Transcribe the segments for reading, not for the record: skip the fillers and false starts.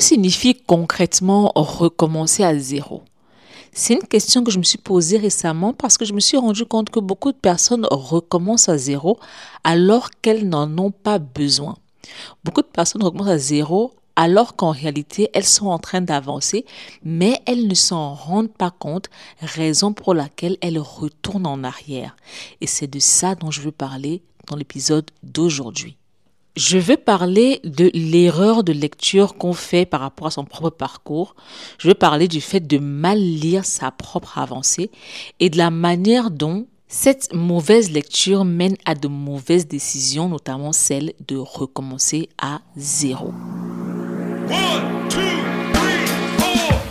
signifie concrètement recommencer à zéro? C'est une question que je me suis posée récemment parce que je me suis rendu compte que beaucoup de personnes recommencent à zéro alors qu'elles n'en ont pas besoin. Beaucoup de personnes recommencent à zéro alors qu'en réalité, elles sont en train d'avancer, mais elles ne s'en rendent pas compte, raison pour laquelle elles retournent en arrière. Et c'est de ça dont je veux parler dans l'épisode d'aujourd'hui. Je veux parler de l'erreur de lecture qu'on fait par rapport à son propre parcours. Je veux parler du fait de mal lire sa propre avancée et de la manière dont cette mauvaise lecture mène à de mauvaises décisions, notamment celle de recommencer à zéro. 1, 2, 3, 4.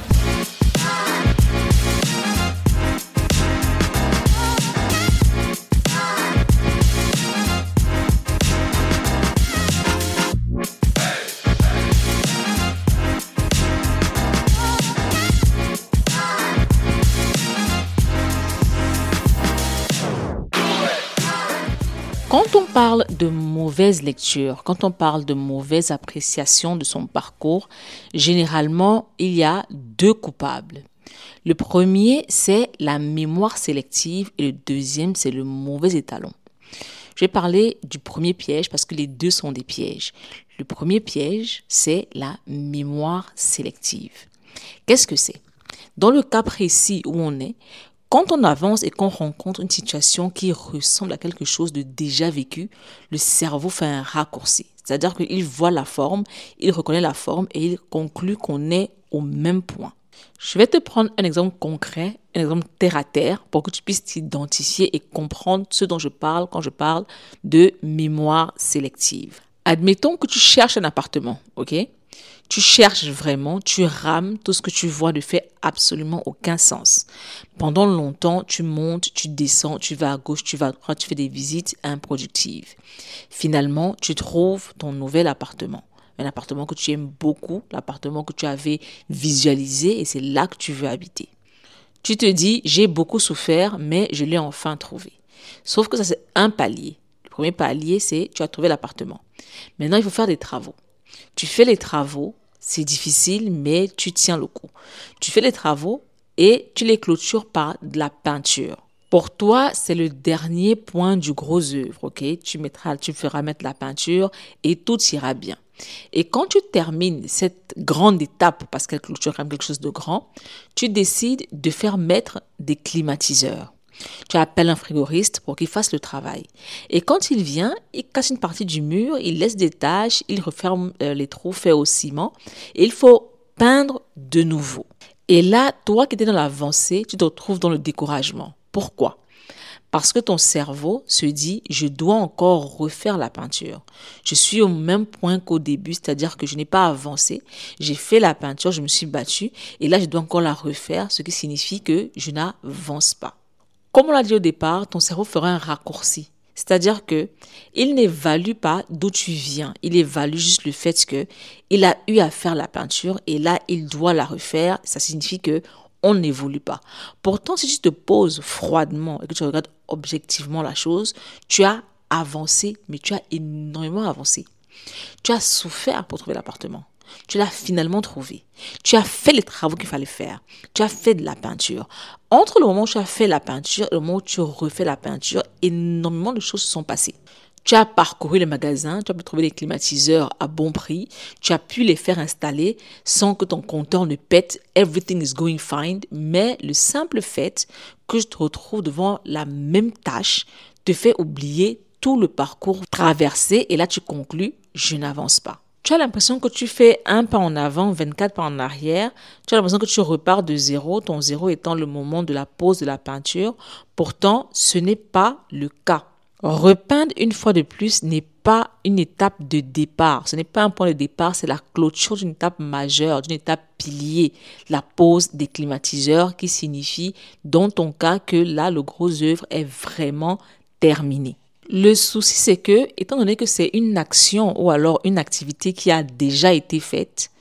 Quand on parle de mauvaise lecture, quand on parle de mauvaise appréciation de son parcours, généralement, il y a deux coupables. Le premier, c'est la mémoire sélective et le deuxième, c'est le mauvais étalon. Je vais parler du premier piège parce que les deux sont des pièges. Le premier piège, c'est la mémoire sélective. Qu'est-ce que c'est? Dans le cas précis où on est, quand on avance et qu'on rencontre une situation qui ressemble à quelque chose de déjà vécu, le cerveau fait un raccourci. C'est-à-dire qu'il voit la forme, il reconnaît la forme et il conclut qu'on est au même point. Je vais te prendre un exemple concret, un exemple terre à terre pour que tu puisses t'identifier et comprendre ce dont je parle quand je parle de mémoire sélective. Admettons que tu cherches un appartement, ok? Tu cherches vraiment, tu rames, tout ce que tu vois ne fait absolument aucun sens. Pendant longtemps, tu montes, tu descends, tu vas à gauche, tu vas à droite, tu fais des visites improductives. Finalement, tu trouves ton nouvel appartement. Un appartement que tu aimes beaucoup, l'appartement que tu avais visualisé et c'est là que tu veux habiter. Tu te dis, j'ai beaucoup souffert, mais je l'ai enfin trouvé. Sauf que ça, c'est un palier. Le premier palier, c'est tu as trouvé l'appartement. Maintenant, il faut faire des travaux. Tu fais les travaux, c'est difficile, mais tu tiens le coup. Tu fais les travaux et tu les clôtures par de la peinture. Pour toi, c'est le dernier point du gros œuvre, ok? Tu feras mettre la peinture et tout ira bien. Et quand tu termines cette grande étape, parce qu'elle clôture quand même quelque chose de grand, tu décides de faire mettre des climatiseurs. Tu appelles un frigoriste pour qu'il fasse le travail. Et quand il vient, il casse une partie du mur, il laisse des taches, il referme les trous faits au ciment. Et il faut peindre de nouveau. Et là, toi qui étais dans l'avancée, tu te retrouves dans le découragement. Pourquoi? Parce que ton cerveau se dit, je dois encore refaire la peinture. Je suis au même point qu'au début, c'est-à-dire que je n'ai pas avancé. J'ai fait la peinture, je me suis battue et là, je dois encore la refaire, ce qui signifie que je n'avance pas. Comme on l'a dit au départ, ton cerveau fera un raccourci. C'est-à-dire que il n'évalue pas d'où tu viens. Il évalue juste le fait que il a eu à faire la peinture et là, il doit la refaire. Ça signifie que on n'évolue pas. Pourtant, si tu te poses froidement et que tu regardes objectivement la chose, tu as avancé, mais tu as énormément avancé. Tu as souffert pour trouver l'appartement. Tu l'as finalement trouvé. Tu as fait les travaux qu'il fallait faire. Tu as fait de la peinture. Entre le moment où tu as fait la peinture et le moment où tu refais la peinture, énormément de choses se sont passées. Tu as parcouru les magasins, tu as pu trouver des climatiseurs à bon prix, tu as pu les faire installer sans que ton compteur ne pète, everything is going fine, mais le simple fait que je te retrouve devant la même tâche te fait oublier tout le parcours traversé et là tu conclus, je n'avance pas. Tu as l'impression que tu fais un pas en avant, 24 pas en arrière. Tu as l'impression que tu repars de zéro, ton zéro étant le moment de la pose de la peinture. Pourtant, ce n'est pas le cas. Repeindre une fois de plus n'est pas une étape de départ. Ce n'est pas un point de départ, c'est la clôture d'une étape majeure, d'une étape pilier. La pose des climatiseurs qui signifie, dans ton cas, que là, le gros œuvre est vraiment terminé. Le souci, c'est que, étant donné que c'est une action ou alors une activité qui a déjà été faite,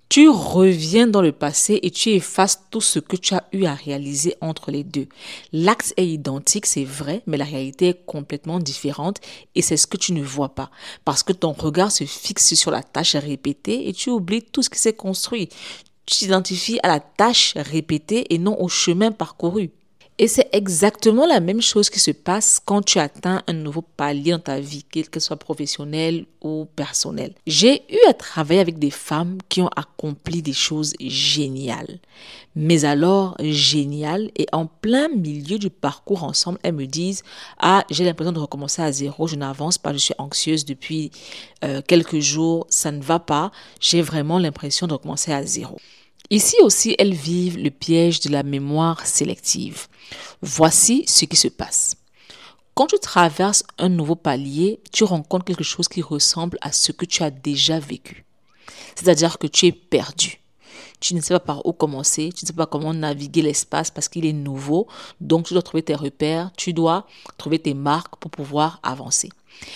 Tu reviens dans le passé et tu effaces tout ce que tu as eu à réaliser entre les deux. L'acte est identique, c'est vrai, mais la réalité est complètement différente et c'est ce que tu ne vois pas. Parce que ton regard se fixe sur la tâche répétée et tu oublies tout ce qui s'est construit. Tu t'identifies à la tâche répétée et non au chemin parcouru. Et c'est exactement la même chose qui se passe quand tu atteins un nouveau palier dans ta vie, quel que soit professionnel ou personnel. J'ai eu à travailler avec des femmes qui ont accompli des choses géniales. Mais alors, géniales, et en plein milieu du parcours ensemble, elles me disent « Ah, j'ai l'impression de recommencer à zéro, je n'avance pas, je suis anxieuse depuis quelques jours, ça ne va pas, j'ai vraiment l'impression de recommencer à zéro. » Ici aussi, elles vivent le piège de la mémoire sélective. Voici ce qui se passe. Quand tu traverses un nouveau palier, tu rencontres quelque chose qui ressemble à ce que tu as déjà vécu. C'est-à-dire que tu es perdu. Tu ne sais pas par où commencer, tu ne sais pas comment naviguer l'espace parce qu'il est nouveau. Donc, tu dois trouver tes repères, tu dois trouver tes marques pour pouvoir avancer.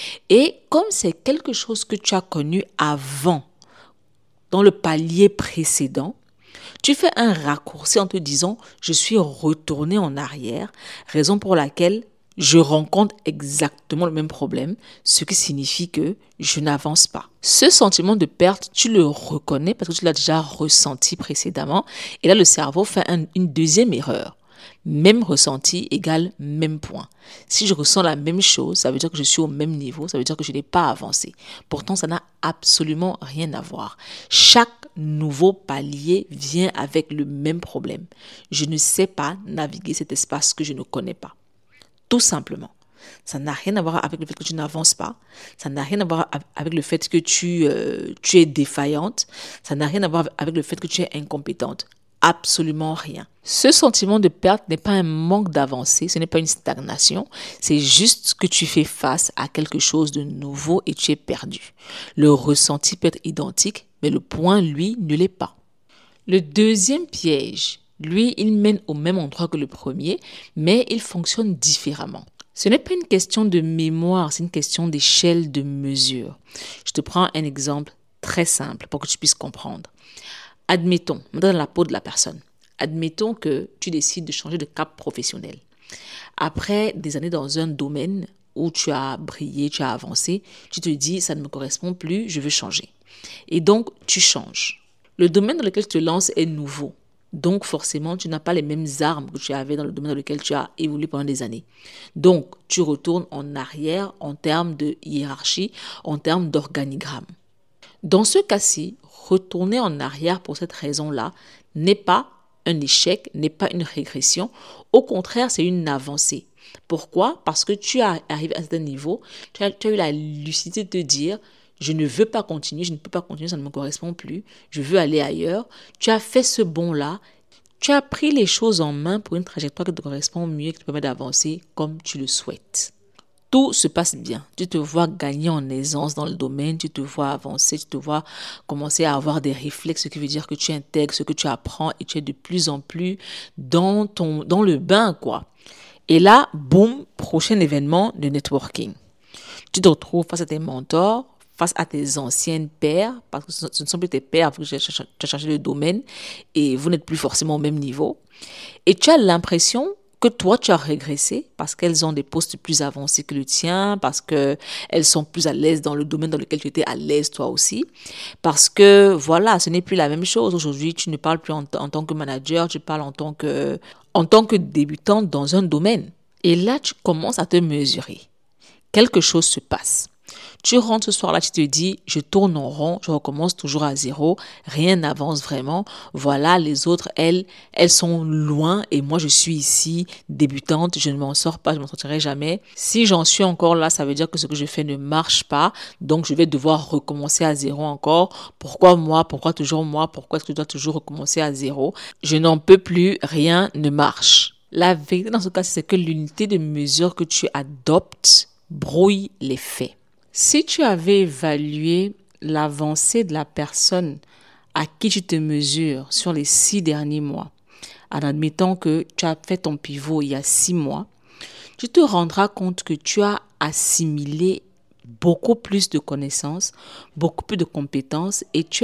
Et comme c'est quelque chose que tu as connu avant, dans le palier précédent, tu fais un raccourci en te disant « je suis retourné en arrière », raison pour laquelle je rencontre exactement le même problème, ce qui signifie que je n'avance pas. Ce sentiment de perte, tu le reconnais parce que tu l'as déjà ressenti précédemment et là le cerveau fait une deuxième erreur. Même ressenti égale même point. Si je ressens la même chose, ça veut dire que je suis au même niveau, ça veut dire que je n'ai pas avancé. Pourtant, ça n'a absolument rien à voir. Chaque nouveau palier vient avec le même problème. Je ne sais pas naviguer cet espace que je ne connais pas. Tout simplement. Ça n'a rien à voir avec le fait que tu n'avances pas. Ça n'a rien à voir avec le fait que tu es défaillante. Ça n'a rien à voir avec le fait que tu es incompétente. Absolument rien. Ce sentiment de perte n'est pas un manque d'avancée, ce n'est pas une stagnation, c'est juste que tu fais face à quelque chose de nouveau et tu es perdu. Le ressenti peut être identique, mais le point, lui, ne l'est pas. Le deuxième piège, lui, il mène au même endroit que le premier, mais il fonctionne différemment. Ce n'est pas une question de mémoire, c'est une question d'échelle de mesure. Je te prends un exemple très simple pour que tu puisses comprendre. Admettons, dans la peau de la personne, admettons que tu décides de changer de cap professionnel. Après des années dans un domaine où tu as brillé, tu as avancé, tu te dis, ça ne me correspond plus, je veux changer. Et donc, tu changes. Le domaine dans lequel tu te lances est nouveau. Donc, forcément, tu n'as pas les mêmes armes que tu avais dans le domaine dans lequel tu as évolué pendant des années. Donc, tu retournes en arrière en termes de hiérarchie, en termes d'organigramme. Dans ce cas-ci, retourner en arrière pour cette raison-là n'est pas un échec, n'est pas une régression. Au contraire, c'est une avancée. Pourquoi? Parce que tu as arrivé à un certain niveau, tu as eu la lucidité de te dire « je ne veux pas continuer, je ne peux pas continuer, ça ne me correspond plus, je veux aller ailleurs ». Tu as fait ce bond-là, tu as pris les choses en main pour une trajectoire qui te correspond mieux et qui te permet d'avancer comme tu le souhaites. Tout se passe bien. Tu te vois gagner en aisance dans le domaine, tu te vois avancer, tu te vois commencer à avoir des réflexes, ce qui veut dire que tu intègres ce que tu apprends et tu es de plus en plus dans le bain, quoi. Et là, boum, prochain événement de networking. Tu te retrouves face à tes mentors, face à tes anciennes pairs, parce que ce ne sont plus tes pairs avec qui tu as changé de domaine et vous n'êtes plus forcément au même niveau. Et tu as l'impression que toi, tu as régressé parce qu'elles ont des postes plus avancés que le tien, parce qu'elles sont plus à l'aise dans le domaine dans lequel tu étais à l'aise toi aussi. Parce que, voilà, ce n'est plus la même chose. Aujourd'hui, tu ne parles plus en tant que manager, tu parles en tant que débutante dans un domaine. Et là, tu commences à te mesurer. Quelque chose se passe. Tu rentres ce soir-là, tu te dis, je tourne en rond, je recommence toujours à zéro, rien n'avance vraiment. Voilà, les autres, elles sont loin et moi, je suis ici, débutante, je ne m'en sors pas, je ne m'en sortirai jamais. Si j'en suis encore là, ça veut dire que ce que je fais ne marche pas, donc je vais devoir recommencer à zéro encore. Pourquoi moi? Pourquoi toujours moi? Pourquoi est-ce que je dois toujours recommencer à zéro? Je n'en peux plus, rien ne marche. La vérité dans ce cas, c'est que l'unité de mesure que tu adoptes brouille les faits. Si tu avais évalué l'avancée de la personne à qui tu te mesures sur les 6 derniers mois, en admettant que tu as fait ton pivot il y a 6 mois, tu te rendras compte que tu as assimilé beaucoup plus de connaissances, beaucoup plus de compétences et tu as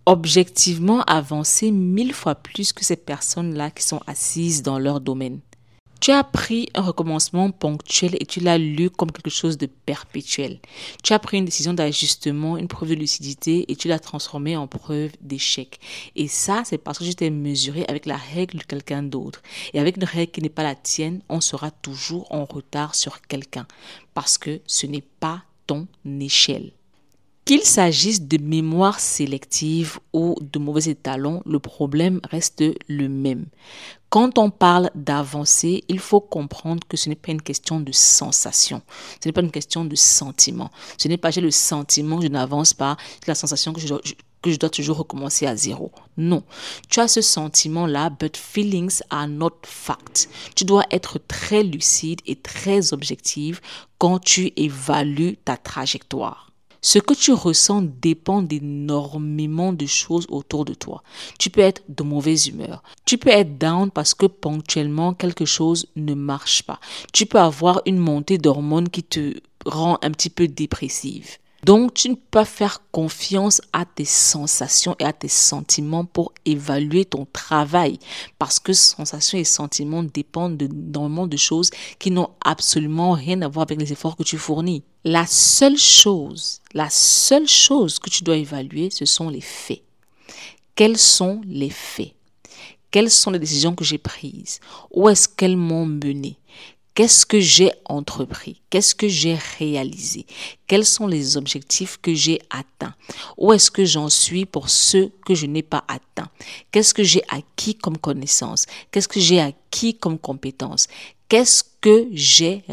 objectivement avancer 1000 fois plus que ces personnes-là qui sont assises dans leur domaine. Tu as pris un recommencement ponctuel et tu l'as lu comme quelque chose de perpétuel. Tu as pris une décision d'ajustement, une preuve de lucidité et tu l'as transformée en preuve d'échec. Et ça, c'est parce que tu t'es mesuré avec la règle de quelqu'un d'autre. Et avec une règle qui n'est pas la tienne, on sera toujours en retard sur quelqu'un parce que ce n'est pas ton échelle. Qu'il s'agisse de mémoire sélective ou de mauvais étalons, le problème reste le même. Quand on parle d'avancer, il faut comprendre que ce n'est pas une question de sensation, ce n'est pas une question de sentiment. Ce n'est pas j'ai le sentiment que je n'avance pas, j'ai la sensation que je dois toujours recommencer à zéro. Non, tu as ce sentiment-là, but feelings are not facts. Tu dois être très lucide et très objective quand tu évalues ta trajectoire. Ce que tu ressens dépend d'énormément de choses autour de toi. Tu peux être de mauvaise humeur. Tu peux être down parce que ponctuellement quelque chose ne marche pas. Tu peux avoir une montée d'hormones qui te rend un petit peu dépressive. Donc, tu ne peux pas faire confiance à tes sensations et à tes sentiments pour évaluer ton travail parce que sensations et sentiments dépendent d'énormément de choses qui n'ont absolument rien à voir avec les efforts que tu fournis. La seule chose que tu dois évaluer, ce sont les faits. Quels sont les faits? Quelles sont les décisions que j'ai prises? Où est-ce qu'elles m'ont mené? Qu'est-ce que j'ai entrepris? Qu'est-ce que j'ai réalisé? Quels sont les objectifs que j'ai atteints? Où est-ce que j'en suis pour ceux que je n'ai pas atteints? Qu'est-ce que j'ai acquis comme connaissance? Qu'est-ce que j'ai acquis comme compétence? Qu'est-ce que j'ai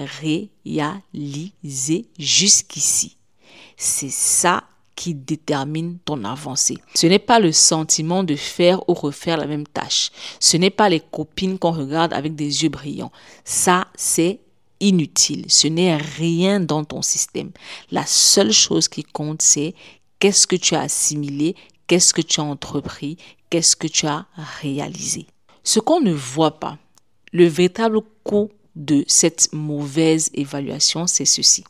réalisé jusqu'ici? C'est ça qui détermine ton avancée. Ce n'est pas le sentiment de faire ou refaire la même tâche. Ce n'est pas les copines qu'on regarde avec des yeux brillants. Ça, c'est inutile. Ce n'est rien dans ton système. La seule chose qui compte, c'est qu'est-ce que tu as assimilé, qu'est-ce que tu as entrepris, qu'est-ce que tu as réalisé. Ce qu'on ne voit pas, le véritable coût de cette mauvaise évaluation, c'est ceci.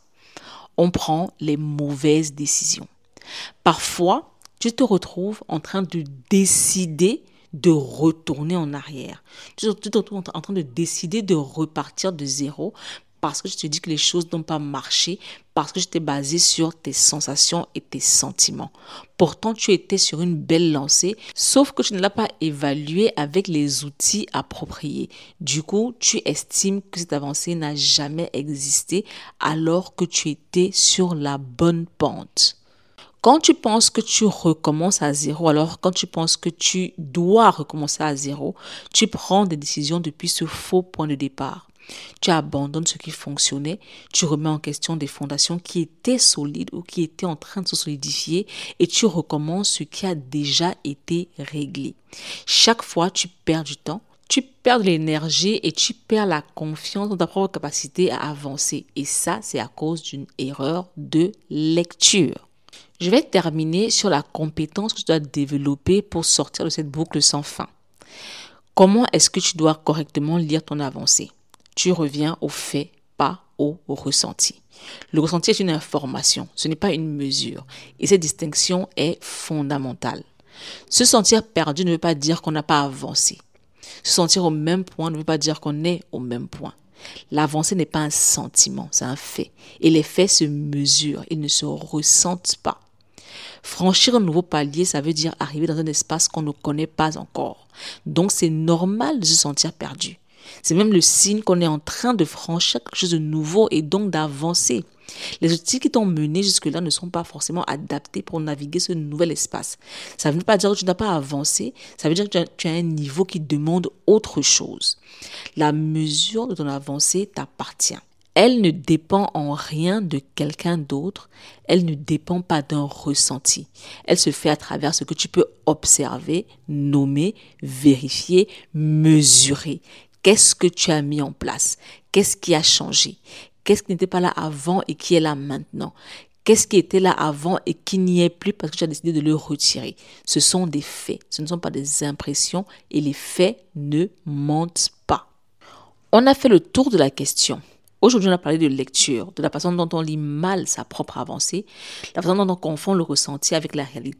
On prend les mauvaises décisions. Parfois, tu te retrouves en train de décider de retourner en arrière. Tu te retrouves en train de décider de repartir de zéro parce que tu te dis que les choses n'ont pas marché, parce que tu t'es basé sur tes sensations et tes sentiments. Pourtant, tu étais sur une belle lancée, sauf que tu ne l'as pas évalué avec les outils appropriés. Du coup, tu estimes que cette avancée n'a jamais existé alors que tu étais sur la bonne pente. Quand tu penses que tu recommences à zéro, alors quand tu penses que tu dois recommencer à zéro, tu prends des décisions depuis ce faux point de départ. Tu abandonnes ce qui fonctionnait, tu remets en question des fondations qui étaient solides ou qui étaient en train de se solidifier et tu recommences ce qui a déjà été réglé. Chaque fois, tu perds du temps, tu perds de l'énergie et tu perds la confiance dans ta propre capacité à avancer. Et ça, c'est à cause d'une erreur de lecture. Je vais terminer sur la compétence que tu dois développer pour sortir de cette boucle sans fin. Comment est-ce que tu dois correctement lire ton avancée? Tu reviens au fait, pas au ressenti. Le ressenti est une information, ce n'est pas une mesure. Et cette distinction est fondamentale. Se sentir perdu ne veut pas dire qu'on n'a pas avancé. Se sentir au même point ne veut pas dire qu'on est au même point. L'avancée n'est pas un sentiment, c'est un fait. Et les faits se mesurent, ils ne se ressentent pas. Franchir un nouveau palier, ça veut dire arriver dans un espace qu'on ne connaît pas encore. Donc, c'est normal de se sentir perdu. C'est même le signe qu'on est en train de franchir quelque chose de nouveau et donc d'avancer. Les outils qui t'ont mené jusque-là ne sont pas forcément adaptés pour naviguer ce nouvel espace. Ça ne veut pas dire que tu n'as pas avancé, ça veut dire que tu as un niveau qui demande autre chose. La mesure de ton avancée t'appartient. Elle ne dépend en rien de quelqu'un d'autre. Elle ne dépend pas d'un ressenti. Elle se fait à travers ce que tu peux observer, nommer, vérifier, mesurer. Qu'est-ce que tu as mis en place? Qu'est-ce qui a changé? Qu'est-ce qui n'était pas là avant et qui est là maintenant? Qu'est-ce qui était là avant et qui n'y est plus parce que tu as décidé de le retirer? Ce sont des faits, ce ne sont pas des impressions et les faits ne mentent pas. On a fait le tour de la question. Aujourd'hui, on a parlé de lecture, de la façon dont on lit mal sa propre avancée, la façon dont on confond le ressenti avec la réalité,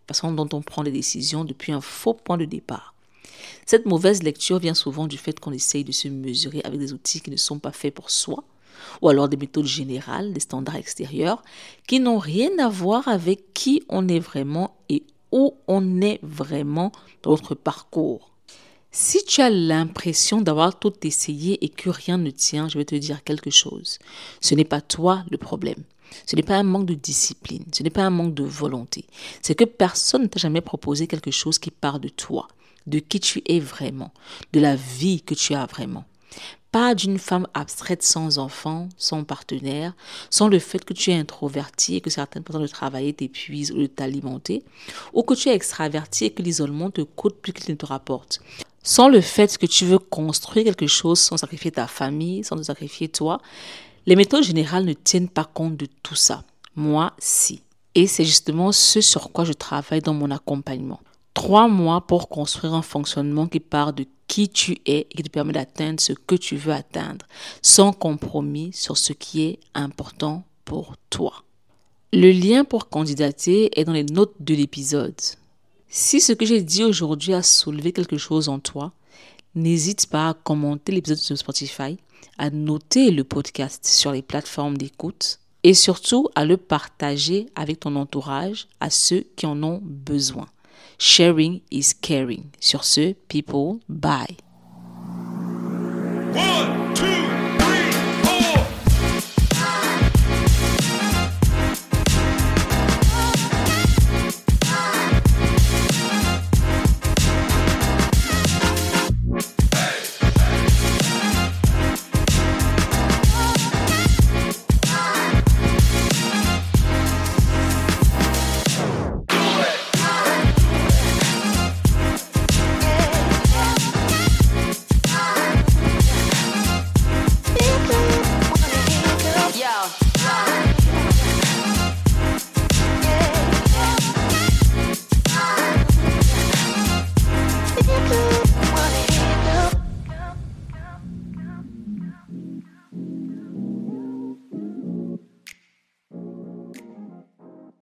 façon dont on prend les décisions depuis un faux point de départ. Cette mauvaise lecture vient souvent du fait qu'on essaye de se mesurer avec des outils qui ne sont pas faits pour soi, ou alors des méthodes générales, des standards extérieurs, qui n'ont rien à voir avec qui on est vraiment et où on est vraiment dans notre parcours. Si tu as l'impression d'avoir tout essayé et que rien ne tient, je vais te dire quelque chose. Ce n'est pas toi le problème. Ce n'est pas un manque de discipline. Ce n'est pas un manque de volonté. C'est que personne ne t'a jamais proposé quelque chose qui part de toi, de qui tu es vraiment, de la vie que tu as vraiment. Pas d'une femme abstraite sans enfant, sans partenaire, sans le fait que tu es introverti et que certaines façons de travailler t'épuisent ou de t'alimenter, ou que tu es extraverti et que l'isolement te coûte plus qu'il ne te rapporte. Sans le fait que tu veux construire quelque chose sans sacrifier ta famille, sans te sacrifier toi, les méthodes générales ne tiennent pas compte de tout ça. Moi, si. Et c'est justement ce sur quoi je travaille dans mon accompagnement. 3 mois pour construire un fonctionnement qui part de qui tu es et qui te permet d'atteindre ce que tu veux atteindre, sans compromis sur ce qui est important pour toi. Le lien pour candidater est dans les notes de l'épisode. Si ce que j'ai dit aujourd'hui a soulevé quelque chose en toi, n'hésite pas à commenter l'épisode sur Spotify, à noter le podcast sur les plateformes d'écoute et surtout à le partager avec ton entourage, à ceux qui en ont besoin. Sharing is caring. Sur ce, people, bye. 1, 2,